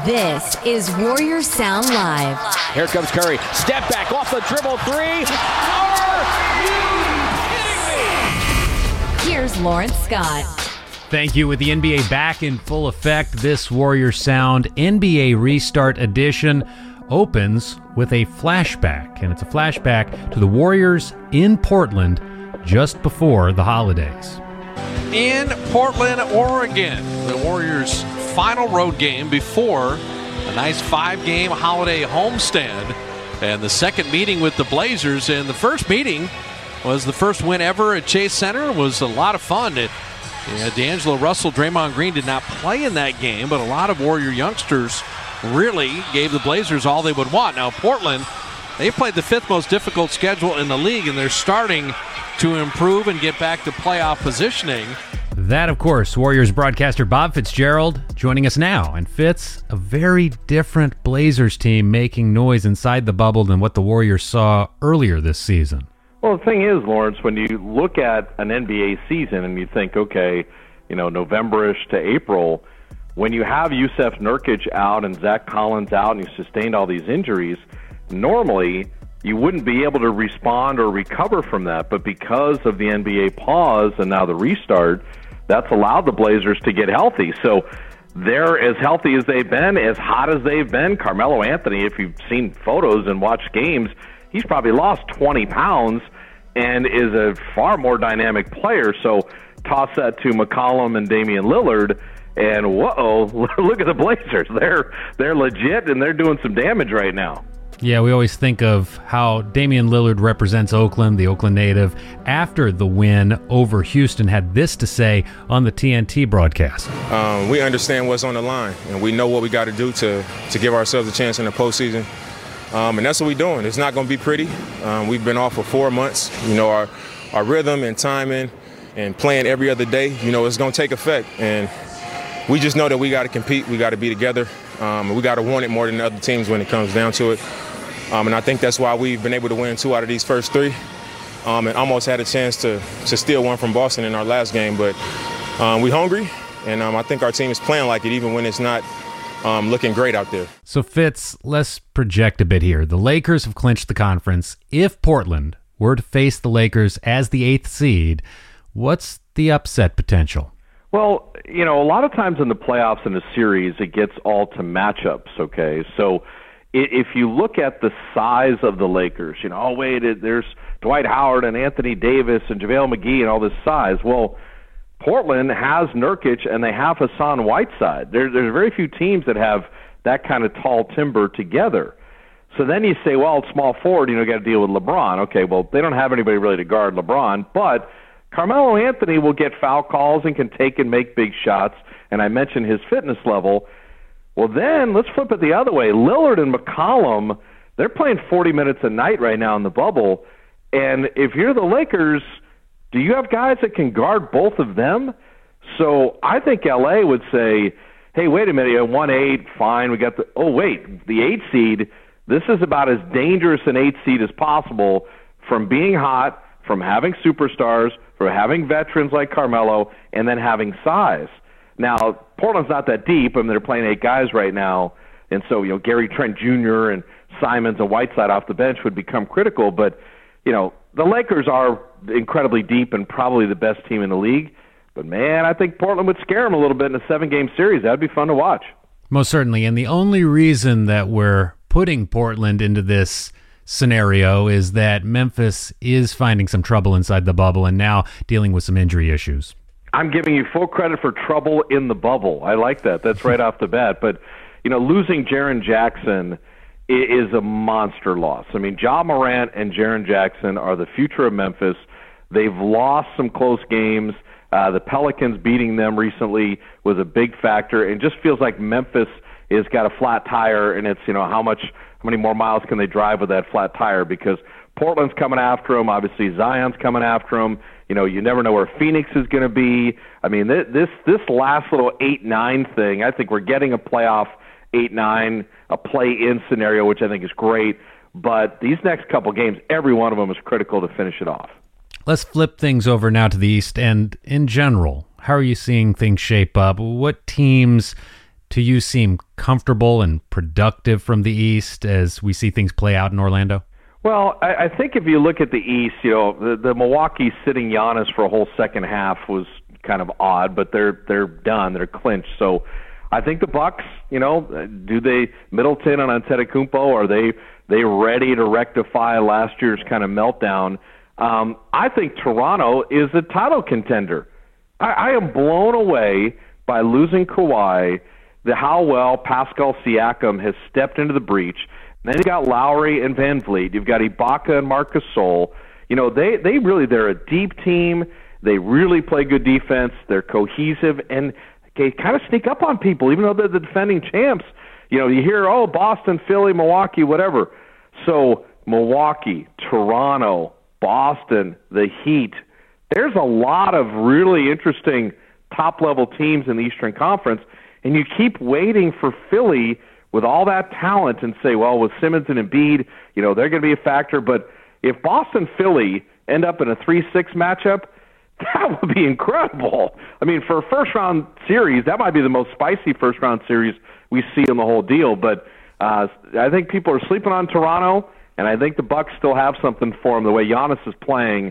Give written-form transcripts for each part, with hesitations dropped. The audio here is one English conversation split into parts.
This is Warrior Sound Live. Here comes Curry. Step back off the dribble three. Are you kidding me? Here's Lawrence Scott. Thank you. With the NBA back in full effect, this Warrior Sound NBA Restart Edition opens with a flashback. And it's a flashback to the Warriors in Portland just before the holidays. In Portland, Oregon, the Warriors' final road game before a nice 5-game holiday homestand and the second meeting with the Blazers. And the first meeting was the first win ever at Chase Center. It was a lot of fun. D'Angelo Russell, Draymond Green did not play in that game, but a lot of Warrior youngsters really gave the Blazers all they would want. Now, Portland, they've played the 5th most difficult schedule in the league, and they're starting to improve and get back to playoff positioning. That, of course, Warriors broadcaster Bob Fitzgerald joining us now. And Fitz, a very different Blazers team making noise inside the bubble than what the Warriors saw earlier this season. Well, the thing is, Lawrence, when you look at an NBA season and you think, okay, November-ish to April, when you have Yusuf Nurkic out and Zach Collins out and you sustained all these injuries, normally you wouldn't be able to respond or recover from that. But because of the NBA pause and now the restart, that's allowed the Blazers to get healthy. So they're as healthy as they've been, as hot as they've been. Carmelo Anthony, if you've seen photos and watched games, he's probably lost 20 pounds and is a far more dynamic player. So toss that to McCollum and Damian Lillard, and whoa, look at the Blazers. They're legit, and they're doing some damage right now. Yeah, we always think of how Damian Lillard represents Oakland, the Oakland native, after the win over Houston, had this to say on the TNT broadcast. We understand what's on the line, and we know what we got to do to give ourselves a chance in the postseason. And that's what we're doing. It's not going to be pretty. We've been off for 4 months. Our rhythm and timing and playing every other day, it's going to take effect. And we just know that we got to compete. We got to be together. And we got to want it more than the other teams when it comes down to it. And I think that's why we've been able to win 2 out of these first 3. And almost had a chance to steal one from Boston in our last game. But we're hungry, and I think our team is playing like it even when it's not looking great out there. So, Fitz, let's project a bit here. The Lakers have clinched the conference. If Portland were to face the Lakers as the 8th seed, what's the upset potential? Well, a lot of times in the playoffs in a series, it gets all to matchups, okay? So if you look at the size of the Lakers, there's Dwight Howard and Anthony Davis and JaVale McGee and all this size. Well, Portland has Nurkic and they have Hassan Whiteside. There's very few teams that have that kind of tall timber together. So then you say, well, small forward, got to deal with LeBron. Okay, well, they don't have anybody really to guard LeBron, but Carmelo Anthony will get foul calls and can take and make big shots, and I mentioned his fitness level. Well, then let's flip it the other way. Lillard and McCollum, they're playing 40 minutes a night right now in the bubble, and if you're the Lakers, do you have guys that can guard both of them? So I think L.A. would say, hey, wait a minute, 1-8, fine, we got the 8 seed, this is about as dangerous an 8 seed as possible from being hot, from having superstars, from having veterans like Carmelo, and then having size. Now, Portland's not that deep. They're playing 8 guys right now, and so, Gary Trent Jr. and Simons and Whiteside off the bench would become critical, but, the Lakers are incredibly deep and probably the best team in the league. But, man, I think Portland would scare them a little bit in a 7-game series. That would be fun to watch. Most certainly, and the only reason that we're putting Portland into this scenario is that Memphis is finding some trouble inside the bubble and now dealing with some injury issues. I'm giving you full credit for trouble in the bubble. I like that. That's right off the bat. But, losing Jaren Jackson is a monster loss. Ja Morant and Jaren Jackson are the future of Memphis. They've lost some close games. The Pelicans beating them recently was a big factor. It just feels like Memphis has got a flat tire, and it's, how many more miles can they drive with that flat tire? Because Portland's coming after them. Obviously, Zion's coming after them. You never know where Phoenix is going to be. This last little 8-9 thing, I think we're getting a playoff 8-9, a play-in scenario, which I think is great. But these next couple games, every one of them is critical to finish it off. Let's flip things over now to the East. And in general, how are you seeing things shape up? What teams to you seem comfortable and productive from the East as we see things play out in Orlando? Well, I think if you look at the East, the Milwaukee sitting Giannis for a whole second half was kind of odd, but they're done. They're clinched. So I think the Bucks, do they Middleton and Antetokounmpo, are they ready to rectify last year's kind of meltdown? I think Toronto is a title contender. I am blown away by losing Kawhi, how well Pascal Siakam has stepped into the breach. And then you got Lowry and Van Vliet. You've got Ibaka and Marc Gasol. They're a deep team. They really play good defense. They're cohesive, and they kind of sneak up on people, even though they're the defending champs. You hear, Boston, Philly, Milwaukee, whatever. So Milwaukee, Toronto, Boston, the Heat. There's a lot of really interesting top-level teams in the Eastern Conference, and you keep waiting for Philly with all that talent and say, well, with Simmons and Embiid, they're going to be a factor. But if Boston-Philly end up in a 3-6 matchup, that would be incredible. I mean, for a first-round series, that might be the most spicy first-round series we see in the whole deal. But I think people are sleeping on Toronto, and I think the Bucks still have something for him. The way Giannis is playing,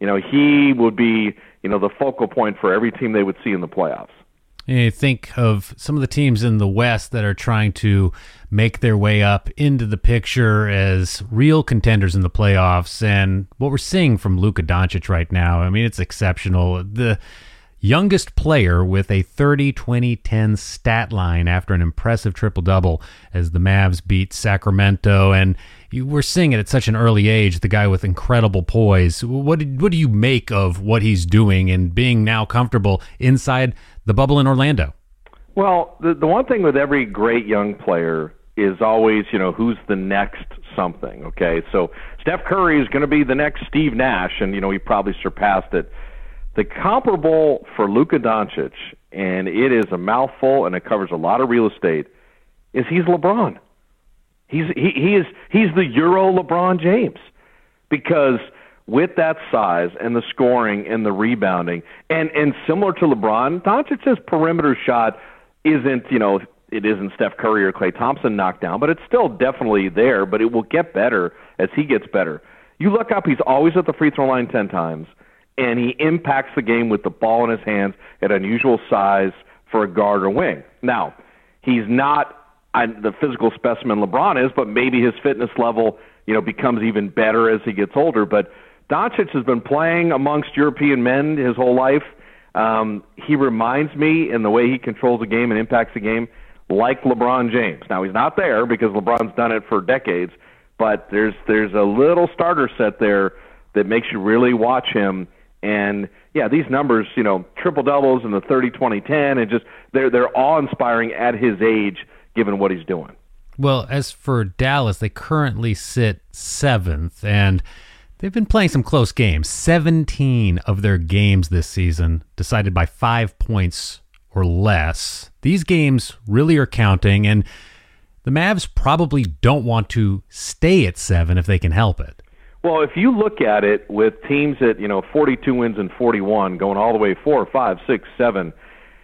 he would be, the focal point for every team they would see in the playoffs. You think of some of the teams in the West that are trying to make their way up into the picture as real contenders in the playoffs, and what we're seeing from Luka Doncic right now, I mean, it's exceptional. The youngest player with a 30-20-10 stat line after an impressive triple-double as the Mavs beat Sacramento, and we're seeing it at such an early age, the guy with incredible poise. What do you make of what he's doing and being now comfortable inside the bubble in Orlando? Well, the one thing with every great young player is always, who's the next something, okay? So Steph Curry is going to be the next Steve Nash, and, he probably surpassed it. The comparable for Luka Doncic, and it is a mouthful and it covers a lot of real estate, is he's LeBron. He's the Euro LeBron James, because with that size and the scoring and the rebounding, and similar to LeBron, Doncic's perimeter shot isn't, it isn't Steph Curry or Klay Thompson knocked down, but it's still definitely there, but it will get better as he gets better. You look up, he's always at the free throw line 10 times, and he impacts the game with the ball in his hands at unusual size for a guard or wing. Now, he's not the physical specimen LeBron is, but maybe his fitness level, becomes even better as he gets older. But Doncic has been playing amongst European men his whole life. He reminds me in the way he controls the game and impacts the game like LeBron James. Now, he's not there because LeBron's done it for decades, but there's a little starter set there that makes you really watch him. And, yeah, these numbers, triple-doubles in the 30-20-10, and just they're awe-inspiring at his age, given what he's doing. Well, as for Dallas, they currently sit 7th, and they've been playing some close games. 17 of their games this season decided by 5 points or less. These games really are counting, and the Mavs probably don't want to stay at 7 if they can help it. Well, if you look at it with teams at 42 wins and 41, going all the way 4, 5, 6, 7,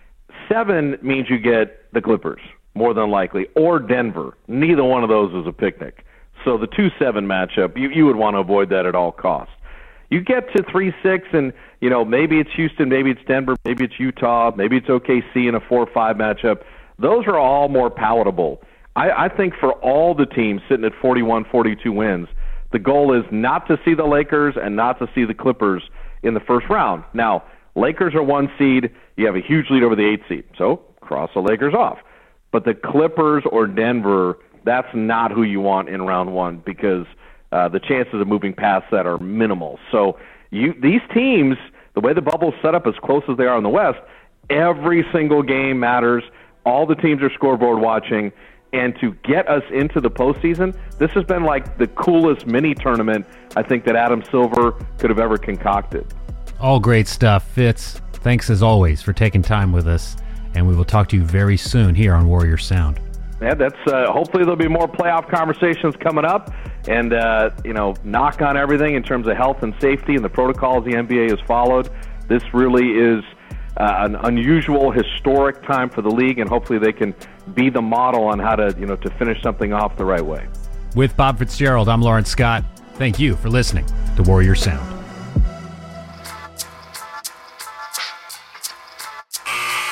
7 means you get the Clippers, more than likely, or Denver. Neither one of those is a picnic. So the 2-7 matchup, you would want to avoid that at all costs. You get to 3-6, and maybe it's Houston, maybe it's Denver, maybe it's Utah, maybe it's OKC in a 4-5 matchup. Those are all more palatable. I think for all the teams sitting at 41, 42 wins, the goal is not to see the Lakers and not to see the Clippers in the first round. Now, Lakers are 1 seed. You have a huge lead over the 8 seed. So cross the Lakers off. But the Clippers or Denver, that's not who you want in round 1 because the chances of moving past that are minimal. So these teams, the way the bubble's set up as close as they are in the West, every single game matters. All the teams are scoreboard watching. And to get us into the postseason, this has been like the coolest mini tournament I think that Adam Silver could have ever concocted. All great stuff. Fitz, thanks as always for taking time with us, and we will talk to you very soon here on Warrior Sound. Yeah, that's hopefully there'll be more playoff conversations coming up, and knock on everything in terms of health and safety and the protocols the NBA has followed. This really is an unusual, historic time for the league, and hopefully they can be the model on how to, to finish something off the right way. With Bob Fitzgerald, I'm Lawrence Scott. Thank you for listening to Warrior Sound.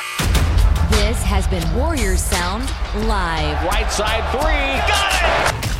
This has been Warrior Sound Live. Right side three. Got it!